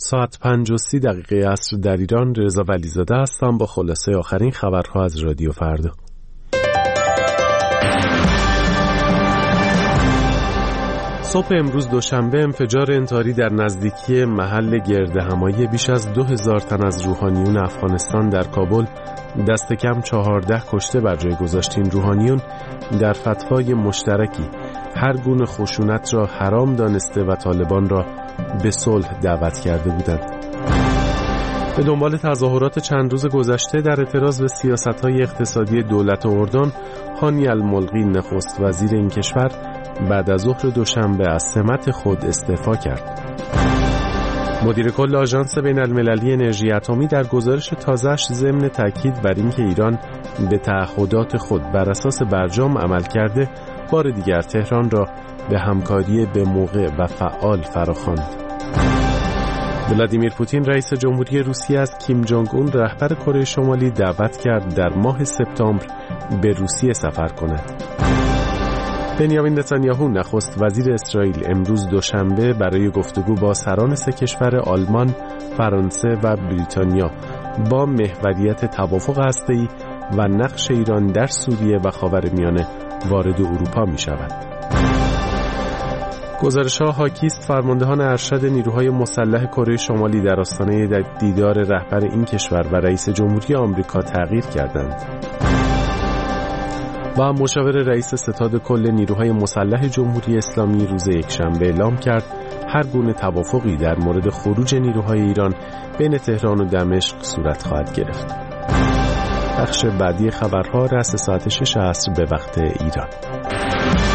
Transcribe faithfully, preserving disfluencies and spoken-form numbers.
ساعت پنج و سی دقیقه عصر در ایران. رضا ولیزاده هستم با خلاصه آخرین خبرها از رادیو فردا. صبح امروز دوشنبه انفجار انتحاری در نزدیکی محل گردهمایی بیش از دو هزار تن از روحانیون افغانستان در کابل دست کم چهارده کشته بر جای گذاشت. این روحانیون در فتوای مشترکی هر گونه خشونت را حرام دانسته و طالبان را به صلح دعوت کرده بودند. به دنبال تظاهرات چند روز گذشته در اعتراض به سیاست‌های اقتصادی دولت اردن، هانی الملقی نخست وزیر این کشور بعد از ظهر دوشنبه از سمت خود استعفا کرد. مدیر کل آژانس بین المللی انرژی اتمی در گزارش تازه‌اش ضمن تاکید بر اینکه ایران به تعهدات خود بر اساس برجام عمل کرده، بار دیگر تهران را به همکاری به موقع و فعال فراخواند. ولادیمیر پوتین رئیس جمهوری روسیه از کیم جونگ اون رهبر کره شمالی دعوت کرد در ماه سپتامبر به روسیه سفر کند. بنیامین نتانیاهو نخست وزیر اسرائیل امروز دوشنبه برای گفتگو با سران سه کشور آلمان، فرانسه و بریتانیا با محوریت توافق هسته‌ای و نقش ایران در سوریه و خاورمیانه وارد اروپا می شود. گزارش‌ها حاکیست فرماندهان ارشد نیروهای مسلح کره شمالی در آستانه دیدار رهبر این کشور و رئیس جمهوری آمریکا تغییر کردند. و مشاور رئیس ستاد کل نیروهای مسلح جمهوری اسلامی روز یکشنبه اعلام کرد هر گونه توافقی در مورد خروج نیروهای ایران بین تهران و دمشق صورت خواهد گرفت. بخش بعدی خبرها رأس ساعت شش عصر به وقت ایران.